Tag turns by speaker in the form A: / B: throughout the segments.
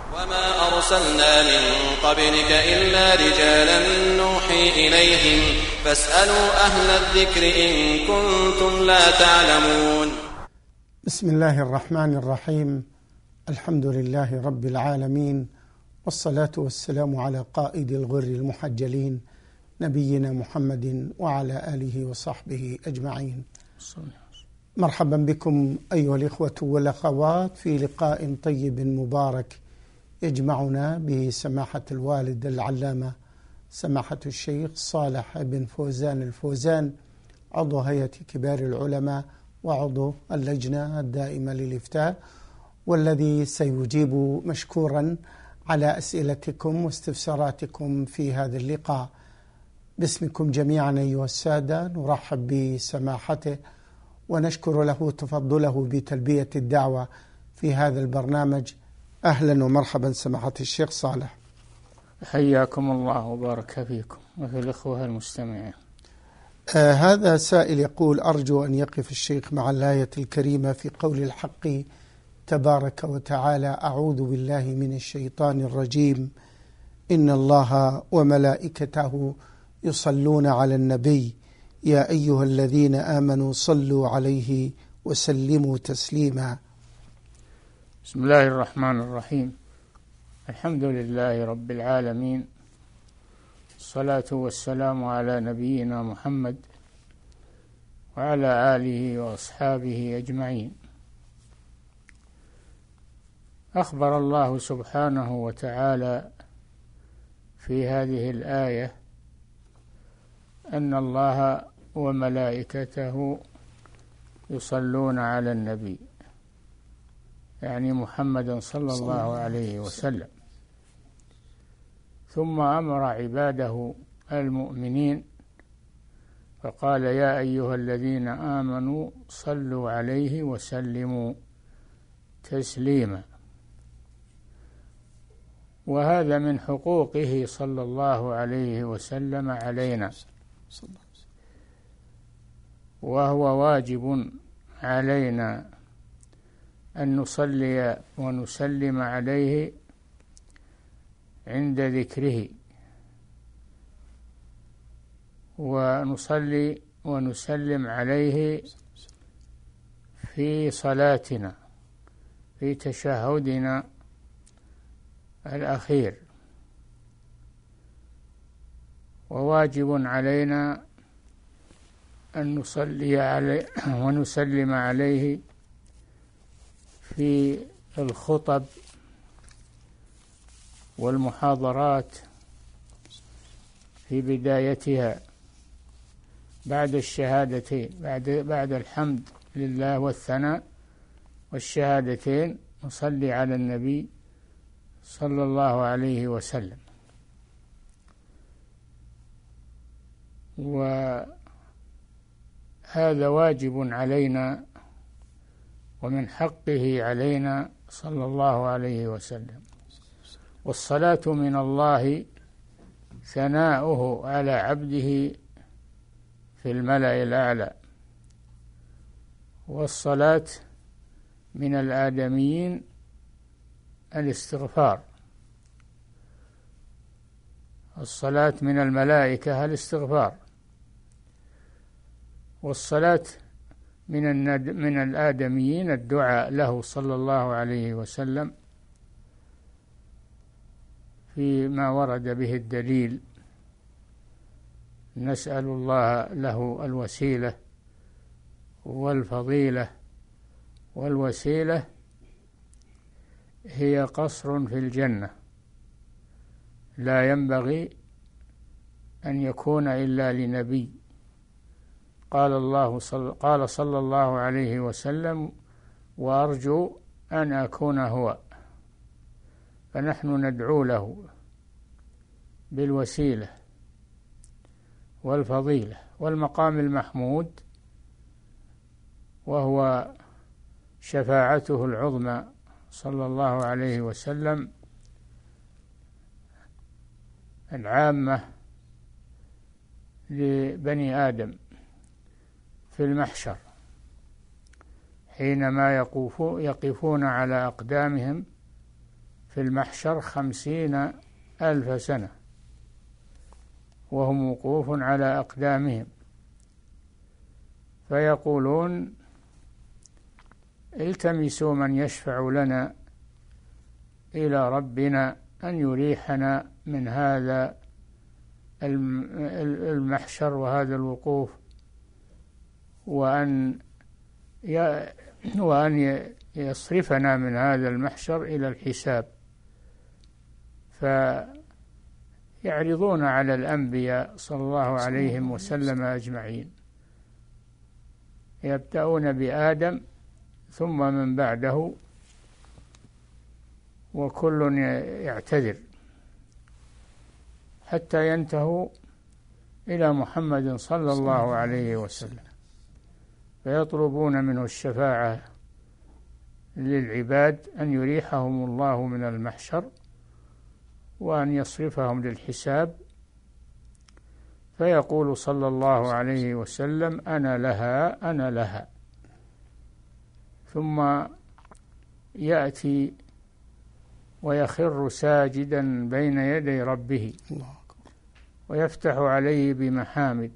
A: وما أرسلنا من قبلك إلا رجالا نوحي إليهم فاسألوا أهل الذكر إن كنتم لا تعلمون.
B: بسم الله الرحمن الرحيم. الحمد لله رب العالمين، والصلاة والسلام على قائد الغر المحجلين نبينا محمد وعلى آله وصحبه أجمعين. مرحبا بكم أيها الإخوة والأخوات في لقاء طيب مبارك يجمعنا بسماحة الوالد العلامة سماحة الشيخ صالح بن فوزان الفوزان، عضو هيئة كبار العلماء وعضو اللجنة الدائمة للإفتاء، والذي سيجيب مشكورا على أسئلتكم واستفساراتكم في هذا اللقاء. باسمكم جميعا أيها السادة نرحب بسماحته ونشكر له تفضله بتلبية الدعوة في هذا البرنامج. أهلا ومرحبا سماحة الشيخ صالح.
C: حياكم الله وبارك فيكم وفي الإخوة المستمعين.
B: هذا سائل يقول: أرجو أن يقف الشيخ مع الآية الكريمة في قول الحق تبارك وتعالى: أعوذ بالله من الشيطان الرجيم، إن الله وملائكته يصلون على النبي يا أيها الذين آمنوا صلوا عليه وسلموا تسليما.
C: بسم الله الرحمن الرحيم. الحمد لله رب العالمين، الصلاة والسلام على نبينا محمد وعلى آله وأصحابه أجمعين. أخبر الله سبحانه وتعالى في هذه الآية أن الله وملائكته يصلون على النبي، يعني محمدا صلى الله عليه وسلم، ثم أمر عباده المؤمنين فقال: يا أيها الذين آمنوا صلوا عليه وسلموا تسليما. وهذا من حقوقه صلى الله عليه وسلم علينا، وهو واجب علينا أن نصلي ونسلم عليه عند ذكره، ونصلي ونسلم عليه في صلاتنا في تشهدنا الأخير. وواجب علينا أن نصلي عليه ونسلم عليه في الخطب والمحاضرات في بدايتها بعد الشهادتين، بعد الحمد لله والثناء والشهادتين، نصلي على النبي صلى الله عليه وسلم. وهذا واجب علينا ومن حقه علينا صلى الله عليه وسلم. والصلاة من الله ثناؤه على عبده في الملأ الأعلى، والصلاة من الآدميين الاستغفار، الصلاة من الملائكة الاستغفار، والصلاة من الآدميين الدعاء له صلى الله عليه وسلم فيما ورد به الدليل. نسأل الله له الوسيلة والفضيلة، والوسيلة هي قصر في الجنة لا ينبغي أن يكون إلا لنبي. قال صلى الله عليه وسلم: وأرجو أن أكون هو. فنحن ندعو له بالوسيلة والفضيلة والمقام المحمود، وهو شفاعته العظمى صلى الله عليه وسلم العامة لبني آدم في المحشر، حينما يقفون على أقدامهم في المحشر 50,000 سنة وهم وقوف على أقدامهم، فيقولون التمسوا من يشفع لنا إلى ربنا أن يريحنا من هذا المحشر وهذا الوقوف، وأن يصرفنا من هذا المحشر إلى الحساب. فيعرضون على الأنبياء صلى الله عليه وسلم أجمعين، يبدأون بآدم ثم من بعده، وكل يعتذر حتى ينتهوا إلى محمد صلى الله عليه وسلم، فيطلبون منه الشفاعة للعباد أن يريحهم الله من المحشر وأن يصرفهم للحساب. فيقول صلى الله عليه وسلم أنا لها أنا لها، ثم يأتي ويخر ساجدا بين يدي ربه ويفتح عليه بمحامد،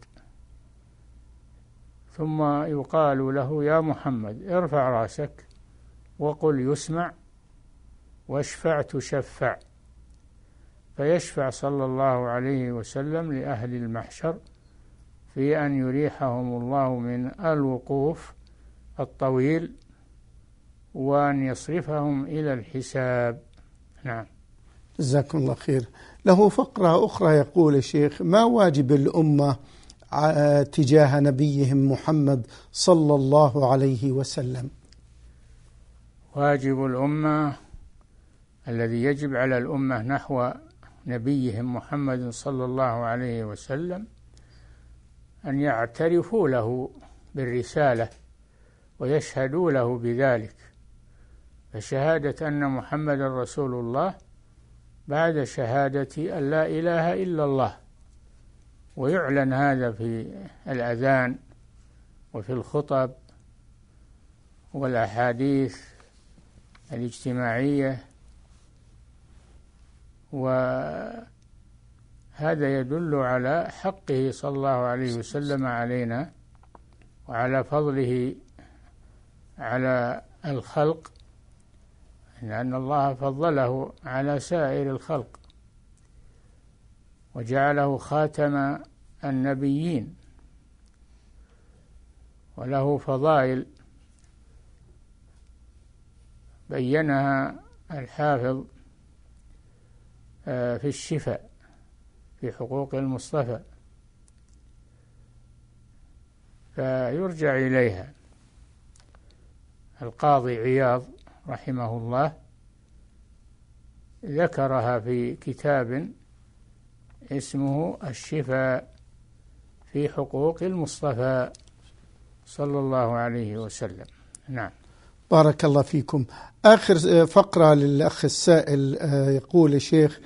C: ثم يقال له يا محمد ارفع رأسك وقل يسمع واشفع تشفع، فيشفع صلى الله عليه وسلم لأهل المحشر في أن يريحهم الله من الوقوف الطويل وأن يصرفهم إلى الحساب. نعم.
B: جزاكم الله خير. له فقرة أخرى يقول الشيخ: ما واجب الأمة تجاه نبيهم محمد صلى الله عليه وسلم؟
C: واجب الأمة الذي يجب على الأمة نحو نبيهم محمد صلى الله عليه وسلم أن يعترفوا له بالرسالة ويشهدوا له بذلك، فشهادة أن محمد رسول الله بعد شهادة أن لا إله إلا الله، ويعلن هذا في الأذان وفي الخطب والأحاديث الاجتماعية، وهذا يدل على حقه صلى الله عليه وسلم علينا وعلى فضله على الخلق، لأن الله فضله على سائر الخلق وجعله خاتم النبيين، وله فضائل بينها الحافظ في الشفاء في حقوق المصطفى، فيرجع إليها. القاضي عياض رحمه الله ذكرها في كتاب اسمه الشفاء في حقوق المصطفى صلى الله عليه وسلم. نعم.
B: بارك الله فيكم. آخر فقرة للأخ السائل، يقول الشيخ: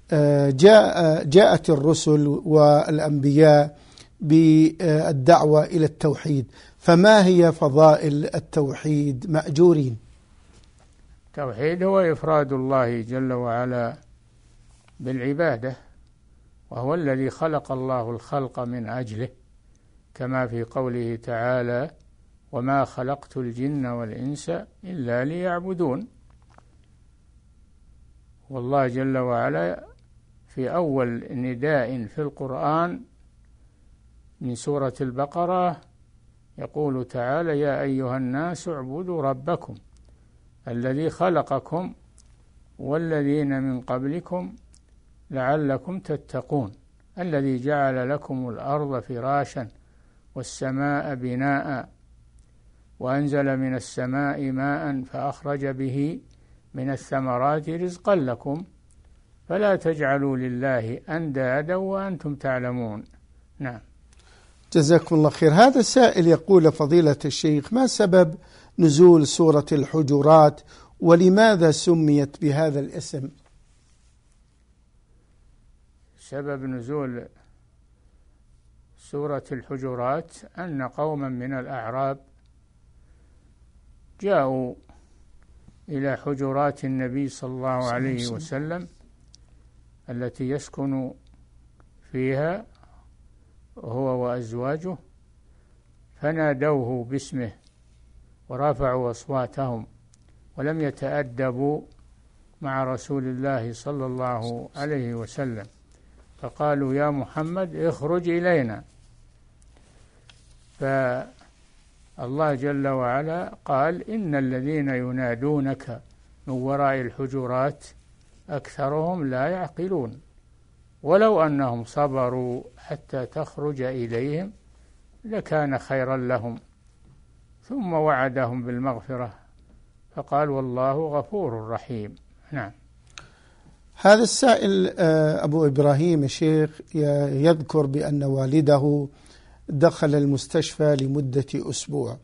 B: جاءت الرسل والأنبياء بالدعوة إلى التوحيد، فما هي فضائل التوحيد مأجورين؟
C: التوحيد هو إفراد الله جل وعلا بالعبادة، وهو الذي خلق الله الخلق من أجله، كما في قوله تعالى: وما خلقت الجن والإنس إلا ليعبدون. والله جل وعلا في أول نداء في القرآن من سورة البقرة يقول تعالى: يا أيها الناس اعبدوا ربكم الذي خلقكم والذين من قبلكم لعلكم تتقون الذي جعل لكم الأرض فراشا والسماء بناء وأنزل من السماء ماء فأخرج به من الثمرات رزقا لكم فلا تجعلوا لله أندادا وأنتم تعلمون. نعم.
B: جزاكم الله خير. هذا السائل يقول: فضيلة الشيخ، ما سبب نزول سورة الحجرات ولماذا سميت بهذا الاسم؟
C: سبب نزول سورة الحجرات أن قوما من الأعراب جاءوا إلى حجرات النبي صلى الله عليه وسلم التي يسكن فيها هو وأزواجه، فنادوه باسمه ورفعوا أصواتهم ولم يتأدبوا مع رسول الله صلى الله عليه وسلم، فقالوا يا محمد اخرج إلينا. فالله جل وعلا قال إن الذين ينادونك من وراء الحجرات أكثرهم لا يعقلون ولو أنهم صبروا حتى تخرج إليهم لكان خيرا لهم، ثم وعدهم بالمغفرة فقال والله غفور رحيم. نعم.
B: هذا السائل أبو إبراهيم الشيخ يذكر بأن والده دخل المستشفى لمدة أسبوع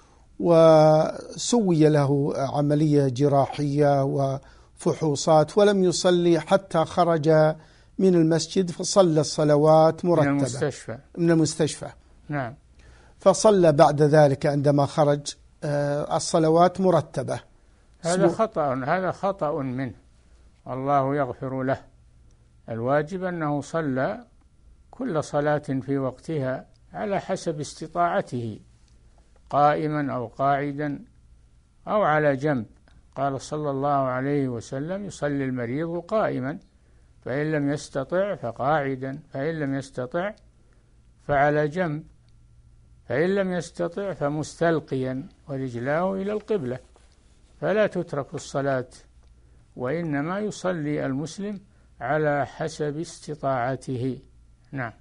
B: وسوي له عملية جراحية وفحوصات ولم يصلي حتى خرج من المسجد، فصلى الصلوات مرتبة من المستشفى.
C: نعم.
B: فصلى بعد ذلك عندما خرج الصلوات مرتبة.
C: هذا خطأ منه، الله يغفر له. الواجب أنه صلى كل صلاة في وقتها على حسب استطاعته، قائما أو قاعدا أو على جنب. قال صلى الله عليه وسلم يصلي المريض قائما، فإن لم يستطع فقاعدا، فإن لم يستطع فعلى جنب، فإن لم يستطع فمستلقيا ورجلاه إلى القبلة. فلا تترك الصلاة، وإنما يصلي المسلم على حسب استطاعته. نعم.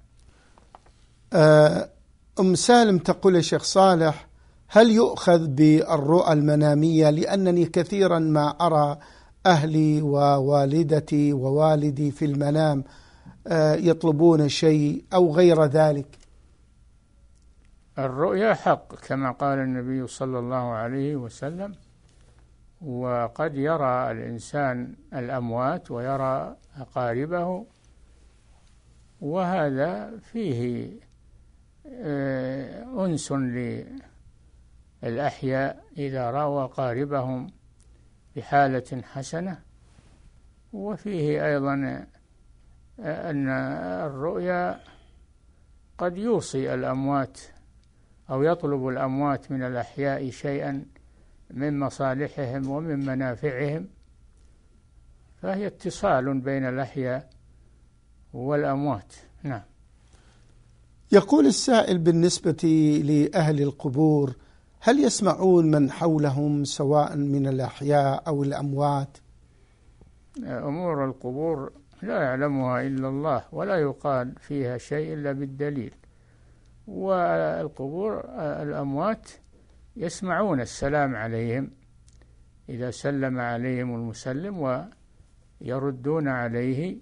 B: أم سالم تقول يا شيخ صالح هل يؤخذ بالرؤى المنامية؟ لأنني كثيرا ما أرى أهلي ووالدتي ووالدي في المنام يطلبون شيء أو غير ذلك.
C: الرؤيا حق كما قال النبي صلى الله عليه وسلم، وقد يرى الإنسان الأموات ويرى أقاربه، وهذا فيه أنس للأحياء إذا رأوا أقاربهم بحالة حسنة. وفيه أيضا أن الرؤيا قد يوصي الأموات أو يطلب الأموات من الأحياء شيئا من مصالحهم ومن منافعهم، فهي اتصال بين الأحياء والأموات. نعم.
B: يقول السائل بالنسبة لأهل القبور هل يسمعون من حولهم سواء من الأحياء أو الأموات؟
C: أمور القبور لا يعلمها إلا الله، ولا يقال فيها شيء إلا بالدليل. والقبور الأموات يسمعون السلام عليهم إذا سلم عليهم المسلم ويردون عليه،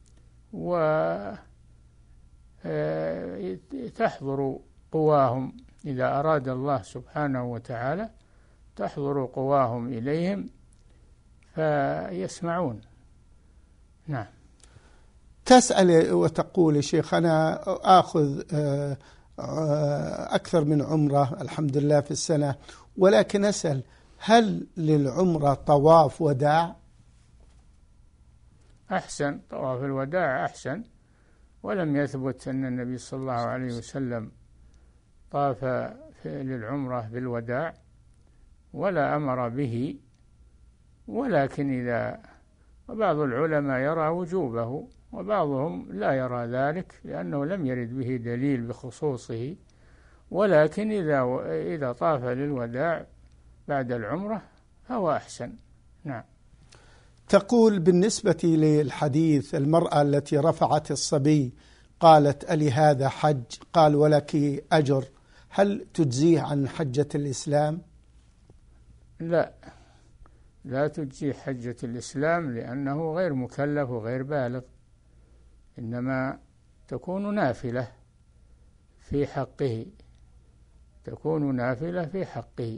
C: وتحضر قواهم إذا أراد الله سبحانه وتعالى، تحضر قواهم إليهم فيسمعون. نعم.
B: تسأل وتقول يا شيخ أنا آخذ أكثر من عمرة الحمد لله في السنة، ولكن أسأل هل للعمرة طواف وداع؟
C: أحسن، طواف الوداع أحسن، ولم يثبت أن النبي صلى الله عليه وسلم طاف للعمرة بالوداع ولا أمر به، ولكن إذا وبعض العلماء يرى وجوبه وبعضهم لا يرى ذلك لأنه لم يرد به دليل بخصوصه، ولكن إذا طاف للوداع بعد العمرة فهو أحسن. نعم.
B: تقول بالنسبة للحديث المرأة التي رفعت الصبي قالت ألي هذا حج؟ قال ولك أجر، هل تجزيه عن حجة الإسلام؟
C: لا تجزي حجة الإسلام لأنه غير مكلف وغير بالغ، إنما تكون نافلة في حقه، تكون نافلة في حقه،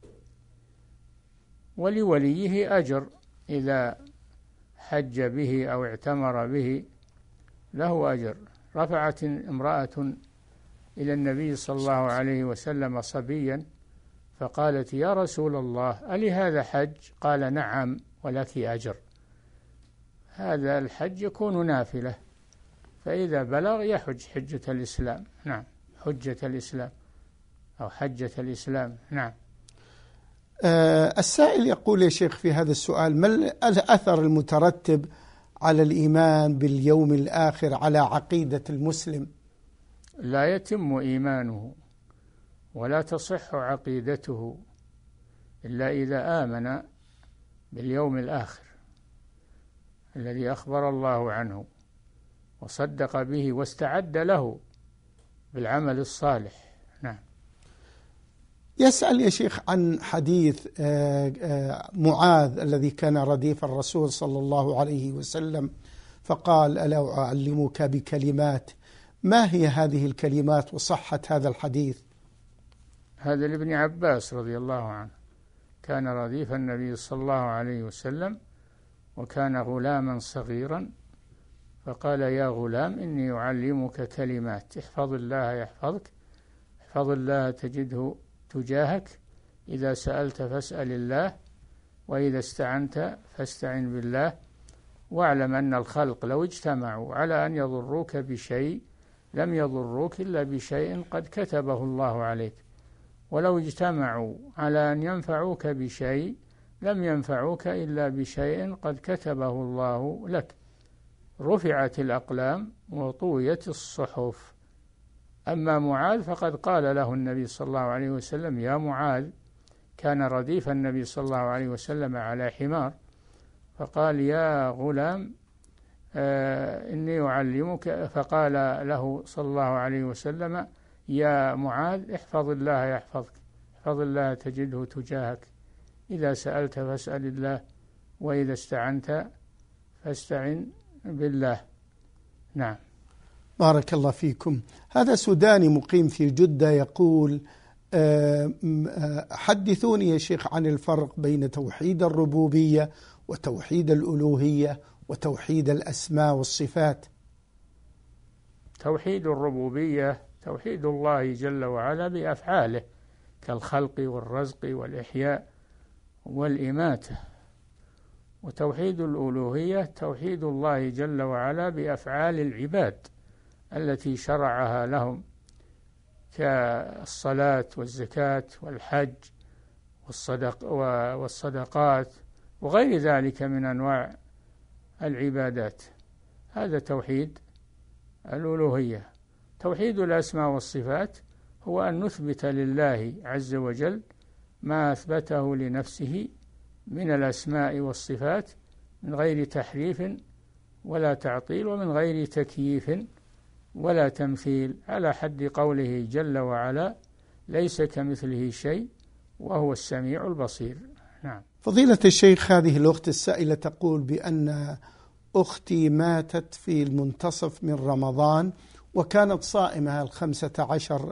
C: ولوليه أجر إذا حج به أو اعتمر به له أجر. رفعت امرأة إلى النبي صلى الله عليه وسلم صبيا فقالت: يا رسول الله، ألي هذا حج؟ قال: نعم، ولك أجر. هذا الحج يكون نافلة، فإذا بلغ يحج حجة الإسلام. نعم، حجة الإسلام أو حجة الإسلام. نعم.
B: السائل يقول يا شيخ في هذا السؤال: ما الأثر المترتب على الإيمان باليوم الآخر على عقيدة المسلم؟
C: لا يتم إيمانه ولا تصح عقيدته إلا إذا آمن باليوم الآخر الذي أخبر الله عنه وصدق به واستعد له بالعمل الصالح. نعم.
B: يسأل يا شيخ عن حديث معاذ الذي كان رديف الرسول صلى الله عليه وسلم، فقال: ألا أعلمك بكلمات؟ ما هي هذه الكلمات وصحة هذا الحديث؟
C: هذا لابن عباس رضي الله عنه، كان رديف النبي صلى الله عليه وسلم وكان غلاما صغيرا، فقال: يا غلام، إني أعلمك كلمات، احفظ الله يحفظك، احفظ الله تجده تجاهك، إذا سألت فاسأل الله، وإذا استعنت فاستعن بالله، واعلم أن الخلق لو اجتمعوا على أن يضروك بشيء لم يضروك إلا بشيء قد كتبه الله عليك، ولو اجتمعوا على أن ينفعوك بشيء لم ينفعوك إلا بشيء قد كتبه الله لك، رفعت الأقلام وطويت الصحف. أما معاذ فقد قال له النبي صلى الله عليه وسلم: يا معاذ، كان رديف النبي صلى الله عليه وسلم على حمار، فقال: يا غلام، إني أعلمك، فقال له صلى الله عليه وسلم: يا معاذ، احفظ الله يحفظك، احفظ الله تجده تجاهك، إذا سألت فاسأل الله، وإذا استعنت فاستعن بالله. نعم.
B: بارك الله فيكم. هذا سوداني مقيم في جدة يقول: حدثوني يا شيخ عن الفرق بين توحيد الربوبية وتوحيد الألوهية وتوحيد الأسماء والصفات.
C: توحيد الربوبية توحيد الله جل وعلا بأفعاله كالخلق والرزق والإحياء والإماتة، وتوحيد الألوهية توحيد الله جل وعلا بأفعال العباد التي شرعها لهم كالصلاة والزكاة والحج والصدقات وغير ذلك من أنواع العبادات. هذا توحيد الألوهية. توحيد الأسماء والصفات هو أن نثبت لله عز وجل ما أثبته لنفسه من الأسماء والصفات من غير تحريف ولا تعطيل ومن غير تكييف ولا تمثيل، على حد قوله جل وعلا: ليس كمثله شيء وهو السميع البصير. نعم.
B: فضيلة الشيخ، هذه الأخت السائلة تقول بأن أختي ماتت في المنتصف من رمضان، وكانت صائمة 15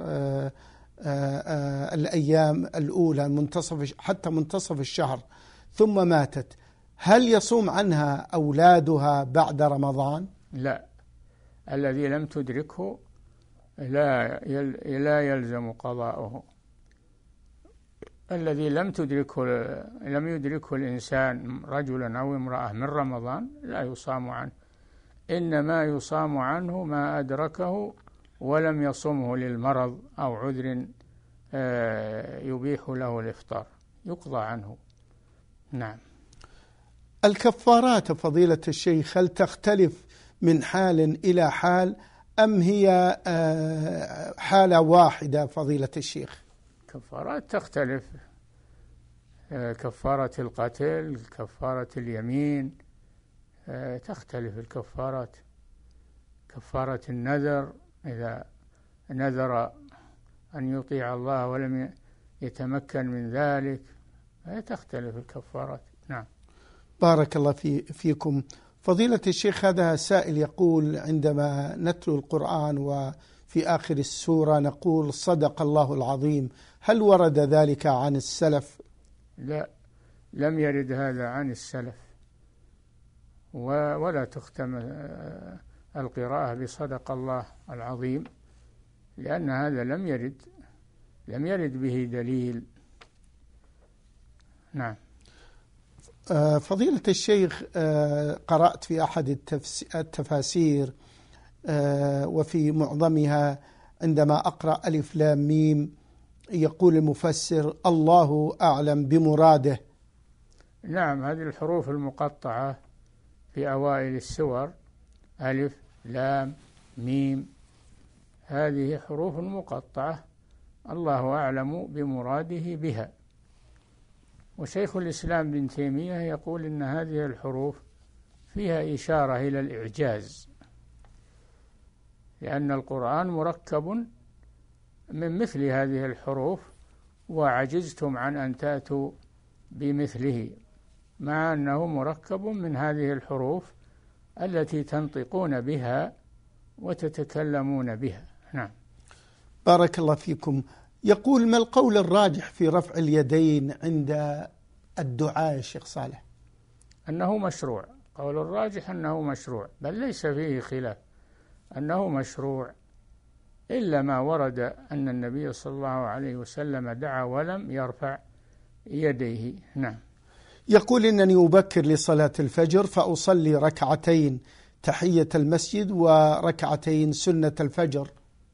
B: الأيام الأولى حتى منتصف الشهر، ثم ماتت. هل يصوم عنها أولادها بعد رمضان؟
C: لا، الذي لم تدركه لا يلزم قضاؤه. الذي لم يدركه الإنسان رجلا أو امرأة من رمضان لا يصام عنه، إنما يصام عنه ما أدركه ولم يصمه للمرض أو عذر يبيح له الإفطار، يقضى عنه. نعم.
B: الكفارات فضيلة الشيخ هل تختلف من حال إلى حال أم هي حالة واحدة فضيلة الشيخ؟
C: كفارات تختلف، كفارة القتل، كفارة اليمين، تختلف الكفارات. كفارة النذر إذا نذر أن يطيع الله ولم يتمكن من ذلك، تختلف الكفارات. نعم.
B: بارك الله فيكم. فضيلة الشيخ، هذا سائل يقول: عندما نتلو القرآن وفي آخر السورة نقول صدق الله العظيم، هل ورد ذلك عن السلف؟
C: لا، لم يرد هذا عن السلف، ولا تختم القراءة بصدق الله العظيم، لأن هذا لم يرد به دليل نعم.
B: فضيلة الشيخ، قرأت في أحد التفاسير وفي معظمها عندما أقرأ ألف لام ميم يقول المفسر الله أعلم بمراده.
C: نعم، هذه الحروف المقطعة في أوائل السور ألف لام ميم، هذه حروف مقطعة الله أعلم بمراده بها. وشيخ الإسلام ابن تيمية يقول إن هذه الحروف فيها إشارة إلى الإعجاز، لأن القرآن مركب من مثل هذه الحروف وعجزتم عن أن تأتوا بمثله، مع أنه مركب من هذه الحروف التي تنطقون بها وتتكلمون بها. نعم.
B: بارك الله فيكم. يقول: ما القول الراجح في رفع اليدين عند الدعاء يا شيخ صالح؟
C: أنه مشروع. قول الراجح أنه مشروع، بل ليس فيه خلاف أنه مشروع، إلا ما ورد أن النبي صلى الله عليه وسلم دعا ولم يرفع يديه. نعم.
B: يقول: إنني أبكر لصلاة الفجر فأصلي ركعتين تحية المسجد وركعتين سنة الفجر.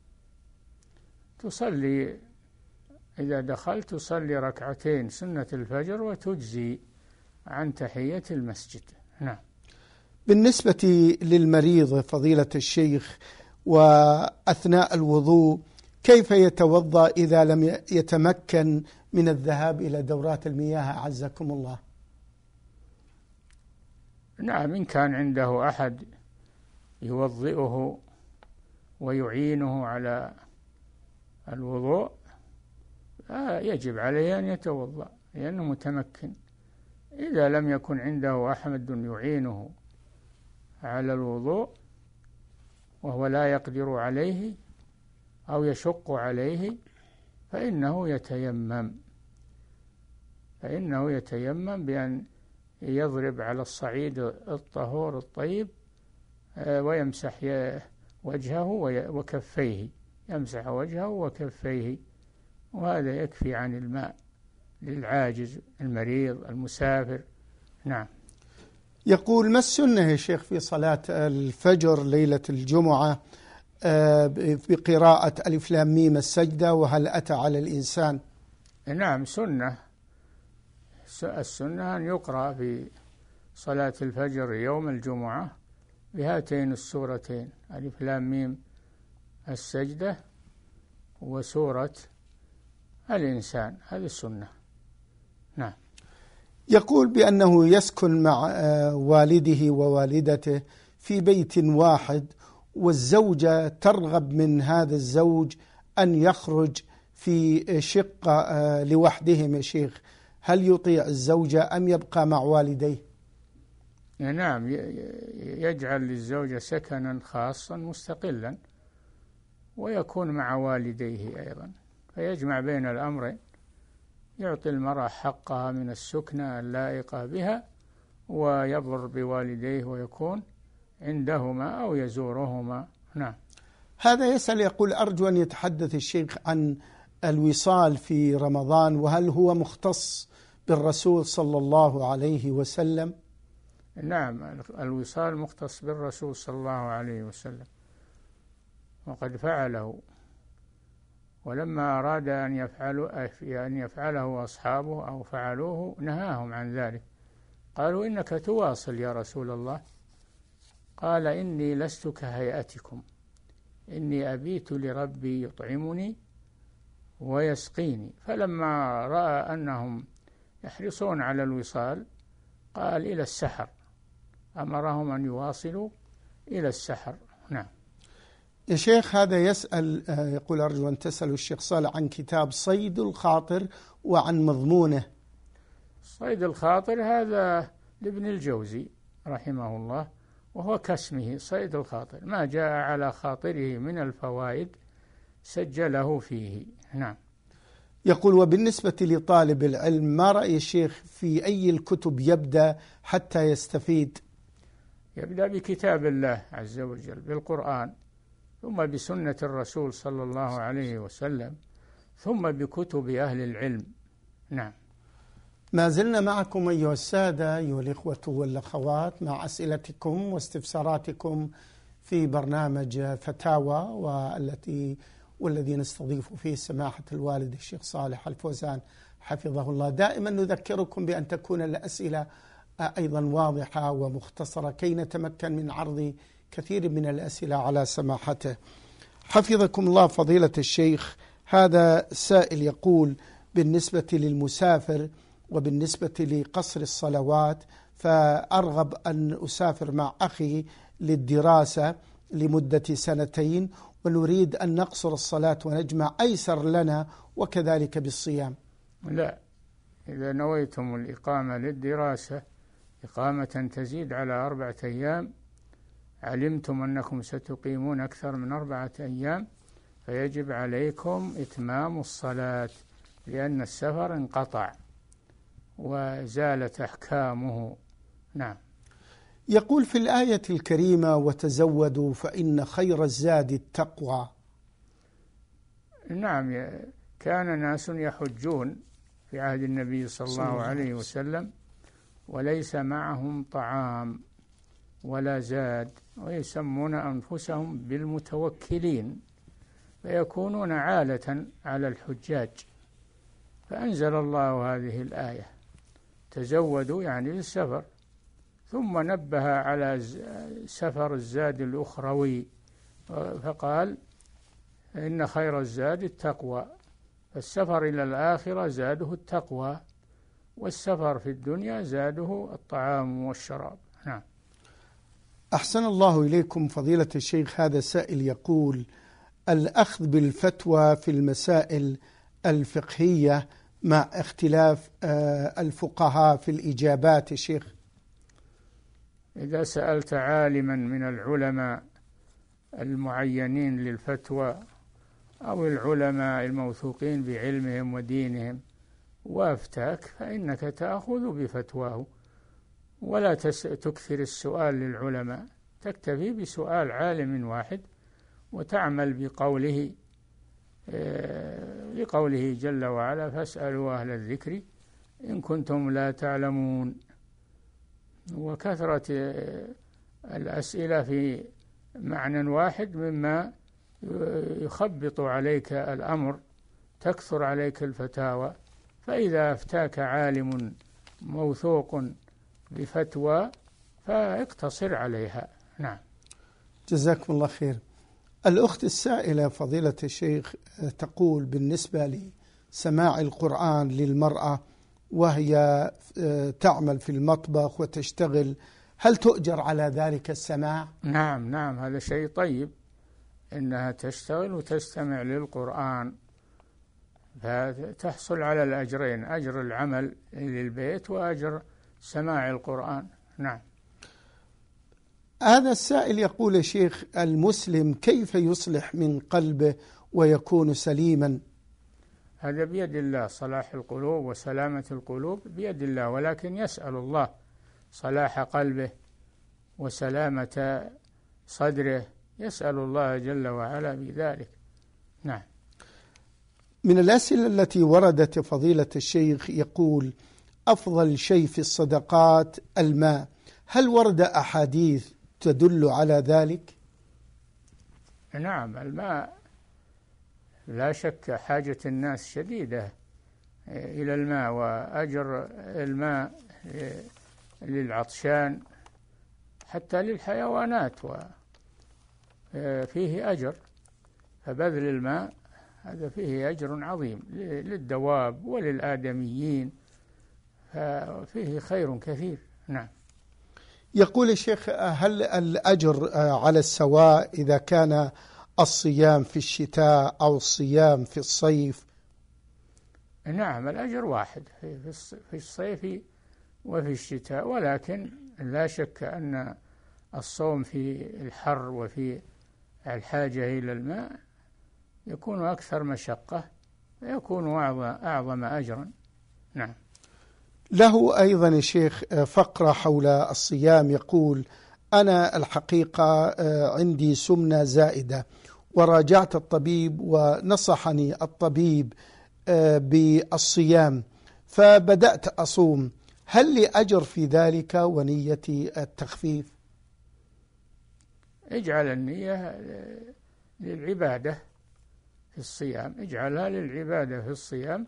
C: تصلي إذا دخلت تصلي ركعتين سنة الفجر وتجزي عن تحية المسجد. نعم.
B: بالنسبة للمريض فضيلة الشيخ وأثناء الوضوء كيف يتوضأ إذا لم يتمكن من الذهاب إلى دورات المياه عزكم الله؟
C: نعم، إن كان عنده أحد يوضئه ويعينه على الوضوء يجب عليه أن يتوضأ لأنه متمكن. إذا لم يكن عنده أحد يعينه على الوضوء وهو لا يقدر عليه أو يشق عليه فإنه يتيمم بأن يضرب على الصعيد الطهور الطيب ويمسح وجهه وكفيه، يمسح وجهه وكفيه، وهذا يكفي عن الماء للعاجز المريض المسافر. نعم.
B: يقول: ما السنة يا شيخ في صلاة الفجر ليلة الجمعة بقراءة ألف لام ميم السجدة، وهل أتى على الإنسان؟
C: نعم، سنة. السنة أن يقرأ في صلاة الفجر يوم الجمعة بهاتين السورتين ألف لام ميم السجدة وسورة الإنسان، هذه السنة. نعم.
B: يقول بأنه يسكن مع والده ووالدته في بيت واحد، والزوجة ترغب من هذا الزوج أن يخرج في شقة لوحدهم يا شيخ، هل يطيع الزوجة أم يبقى مع والديه؟
C: نعم، يجعل للزوجة سكنا خاصا مستقلا ويكون مع والديه أيضا، فيجمع بين الأمرين، يعطي المرأة حقها من السكنة اللائقة بها ويبر بوالديه ويكون عندهما أو يزورهما. نعم.
B: هذا يسأل يقول: أرجو أن يتحدث الشيخ عن الوصال في رمضان، وهل هو مختص بالرسول صلى الله عليه وسلم؟
C: نعم، الوصال مختص بالرسول صلى الله عليه وسلم وقد فعله، ولما أراد أن يفعله أصحابه أو فعلوه نهاهم عن ذلك، قالوا: إنك تواصل يا رسول الله. قال: إني لست كهيئتكم، إني أبيت لربي يطعمني ويسقيني. فلما رأى أنهم يحرصون على الوصال قال: إلى السحر، أمرهم أن يواصلوا إلى السحر. نعم.
B: يا شيخ، هذا يسأل يقول: أرجو أن تسأل الشيخ صالح عن كتاب صيد الخاطر وعن مضمونه.
C: صيد الخاطر هذا لابن الجوزي رحمه الله، وهو كاسمه صيد الخاطر، ما جاء على خاطره من الفوائد سجله فيه. نعم.
B: يقول: وبالنسبة لطالب العلم ما رأي الشيخ في أي الكتب يبدأ حتى يستفيد؟
C: يبدأ بكتاب الله عز وجل، بالقرآن، ثم بسنة الرسول صلى الله عليه وسلم، ثم بكتب أهل العلم. نعم.
B: ما زلنا معكم أيها السادة أيها الإخوة والأخوات مع أسئلتكم واستفساراتكم في برنامج فتاوى، والذي نستضيف فيه سماحة الوالد الشيخ صالح الفوزان حفظه الله. دائما نذكركم بأن تكون الأسئلة أيضا واضحة ومختصرة كي نتمكن من عرض كثير من الأسئلة على سماحته. حفظكم الله فضيلة الشيخ، هذا سائل يقول: بالنسبة للمسافر وبالنسبة لقصر الصلوات، فأرغب أن أسافر مع أخي للدراسة لمدة 2 ونريد أن نقصر الصلاة ونجمع، أيسر لنا وكذلك بالصيام.
C: لا، إذا نويتم الإقامة للدراسة إقامة تزيد على 4 أيام، علمتم أنكم ستقيمون أكثر من 4 أيام، فيجب عليكم إتمام الصلاة، لأن السفر انقطع وزالت أحكامه. نعم.
B: يقول في الآية الكريمة: وتزودوا فإن خير الزاد التقوى.
C: نعم، كان ناس يحجون في عهد النبي صلى الله عليه وسلم وليس معهم طعام ولا زاد، ويسمون أنفسهم بالمتوكلين، فيكونون عالة على الحجاج، فأنزل الله هذه الآية: تزودوا يعني للسفر، ثم نبه على سفر الزاد الأخروي فقال: إن خير الزاد التقوى. فالسفر إلى الآخرة زاده التقوى، والسفر في الدنيا زاده الطعام والشراب. نعم.
B: أحسن الله إليكم فضيلة الشيخ، هذا سائل يقول: الأخذ بالفتوى في المسائل الفقهية مع اختلاف الفقهاء في الإجابات. الشيخ،
C: إذا سألت عالما من العلماء المعينين للفتوى أو العلماء الموثوقين بعلمهم ودينهم وافتاك، فإنك تأخذ بفتواه، ولا تكثر السؤال للعلماء، تكتفي بسؤال عالم واحد وتعمل بقوله لقوله جل وعلا: فاسألوا أهل الذكر إن كنتم لا تعلمون. وكثرة الأسئلة في معنى واحد مما يخبط عليك الأمر، تكثر عليك الفتاوى، فإذا أفتاك عالم موثوق بفتوى فاقتصر عليها. نعم.
B: جزاكم الله خير. الأخت السائلة فضيلة الشيخ تقول: بالنسبة لسماع القرآن للمرأة وهي تعمل في المطبخ وتشتغل، هل تؤجر على ذلك السماع؟
C: نعم، هذا شيء طيب، إنها تشتغل وتستمع للقرآن، فتحصل على الأجرين: أجر العمل للبيت وأجر سماع القرآن. نعم.
B: هذا السائل يقول: يا شيخ، المسلم كيف يصلح من قلبه ويكون سليما؟
C: هذا بيد الله، صلاح القلوب وسلامة القلوب بيد الله، ولكن يسأل الله صلاح قلبه وسلامة صدره، يسأل الله جل وعلا بذلك. نعم.
B: من الأسئلة التي وردت فضيلة الشيخ يقول: أفضل شيء في الصدقات الماء، هل ورد أحاديث تدل على ذلك؟
C: نعم، الماء لا شك حاجة الناس شديدة إلى الماء، وأجر الماء للعطشان حتى للحيوانات وفيه أجر، فبذل الماء هذا فيه أجر عظيم للدواب وللآدميين، ففيه خير كثير. نعم.
B: يقول الشيخ: هل الأجر على السواء إذا كان الصيام في الشتاء أو الصيام في الصيف؟
C: نعم، الأجر واحد في الصيف وفي الشتاء، ولكن لا شك أن الصوم في الحر وفي الحاجة إلى الماء يكون أكثر مشقة، ويكون أعظم أجرا. نعم.
B: له أيضا الشيخ فقرة حول الصيام، يقول: أنا الحقيقة عندي سمنة زائدة، وراجعت الطبيب ونصحني الطبيب بالصيام، فبدأت أصوم، هل لي أجر في ذلك ونية التخفيف؟
C: اجعل النية للعبادة في الصيام، اجعلها للعبادة في الصيام،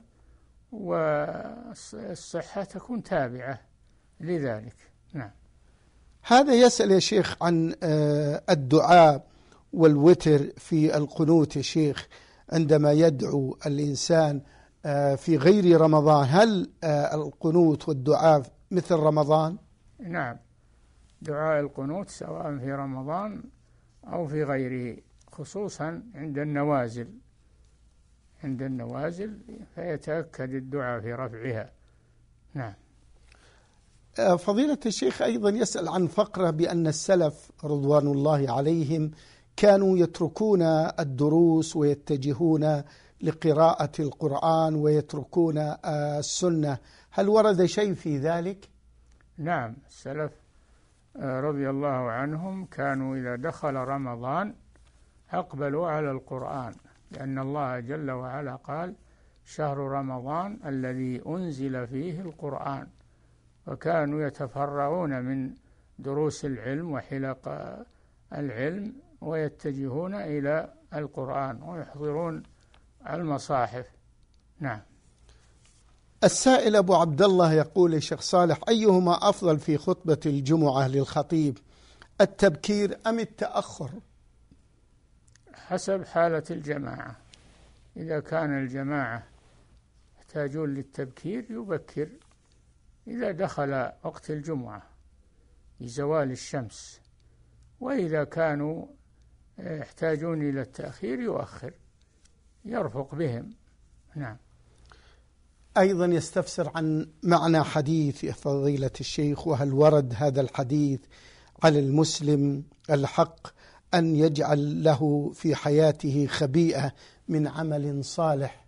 C: والصحة تكون تابعة لذلك. نعم.
B: هذا يسأل يا شيخ عن الدعاء والوتر في القنوت يا شيخ، عندما يدعو الإنسان في غير رمضان، هل القنوت والدعاء مثل رمضان؟
C: نعم، دعاء القنوت سواء في رمضان أو في غيره، خصوصا عند النوازل فيتأكد الدعاء في رفعها. نعم.
B: فضيلة الشيخ أيضا يسأل عن فقرة بأن السلف رضوان الله عليهم كانوا يتركون الدروس ويتجهون لقراءة القرآن ويتركون السنة، هل ورد شيء في ذلك؟
C: نعم، السلف رضي الله عنهم كانوا إذا دخل رمضان أقبلوا على القرآن، لأن الله جل وعلا قال: شهر رمضان الذي أنزل فيه القرآن. وكانوا يتفرعون من دروس العلم وحلق العلم ويتجهون إلى القرآن ويحضرون المصاحف. نعم.
B: السائل أبو عبد الله يقول: الشيخ صالح، أيهما أفضل في خطبة الجمعة للخطيب، التبكير أم التأخر؟
C: حسب حالة الجماعة، إذا كان الجماعة يحتاجون للتبكير يبكر إذا دخل وقت الجمعة بزوال الشمس، وإذا كانوا يحتاجون إلى التأخير يؤخر، يرفق بهم. نعم.
B: أيضا يستفسر عن معنى حديث يا فضيلة الشيخ، وهل ورد هذا الحديث على المسلم الحق أن يجعل له في حياته خبيئة من عمل صالح؟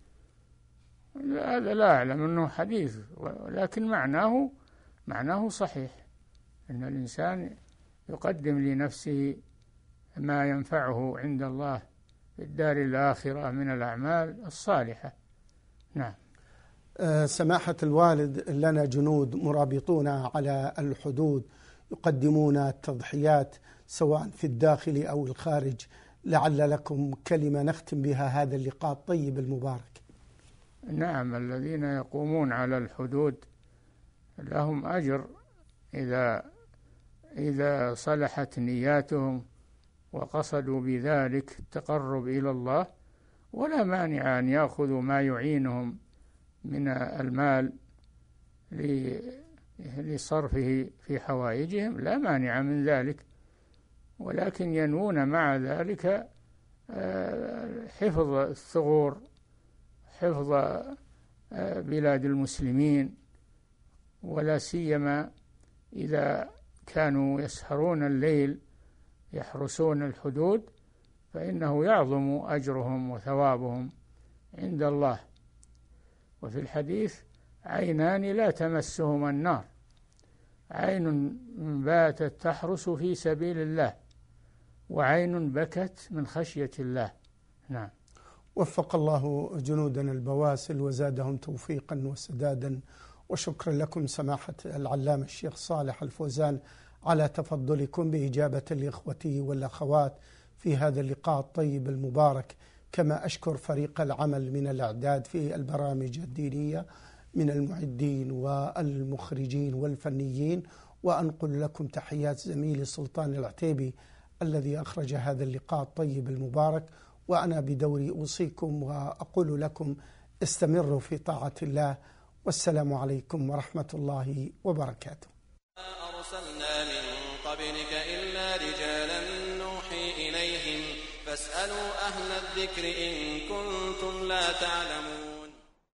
C: هذا لا أعلم أنه حديث، ولكن معناه صحيح، أن الإنسان يقدم لنفسه ما ينفعه عند الله في الدار الآخرة من الأعمال الصالحة. نعم.
B: سماحة الوالد، لنا جنود مرابطون على الحدود يقدمون التضحيات سواء في الداخل أو الخارج، لعل لكم كلمة نختم بها هذا اللقاء الطيب المبارك.
C: نعم، الذين يقومون على الحدود لهم أجر إذا صلحت نياتهم وقصدوا بذلك التقرب إلى الله، ولا مانع أن يأخذوا ما يعينهم من المال لصرفه في حوائجهم، لا مانع من ذلك، ولكن ينوون مع ذلك حفظ الثغور، حفظ بلاد المسلمين، ولا سيما إذا كانوا يسهرون الليل يحرسون الحدود، فإنه يعظم أجرهم وثوابهم عند الله. وفي الحديث: عينان لا تمسهما النار، عين باتت تحرس في سبيل الله، وعين بكت من خشية الله. نعم.
B: وفق الله جنودنا البواسل وزادهم توفيقا وسدادا، وشكرا لكم سماحة العلامة الشيخ صالح الفوزان على تفضلكم بإجابة الإخوة والأخوات في هذا اللقاء الطيب المبارك، كما أشكر فريق العمل من الإعداد في البرامج الدينية من المعدين والمخرجين والفنيين، وأنقل لكم تحيات زميلي سلطان العتيبي الذي أخرج هذا اللقاء الطيب المبارك، وأنا بدوري أوصيكم وأقول لكم استمروا في طاعة الله، والسلام عليكم ورحمة الله وبركاته.
A: أرسلنا من قبلك إلا رجالا نوحي إليهم فاسألوا أهل الذكر إن كنتم لا تعلمون.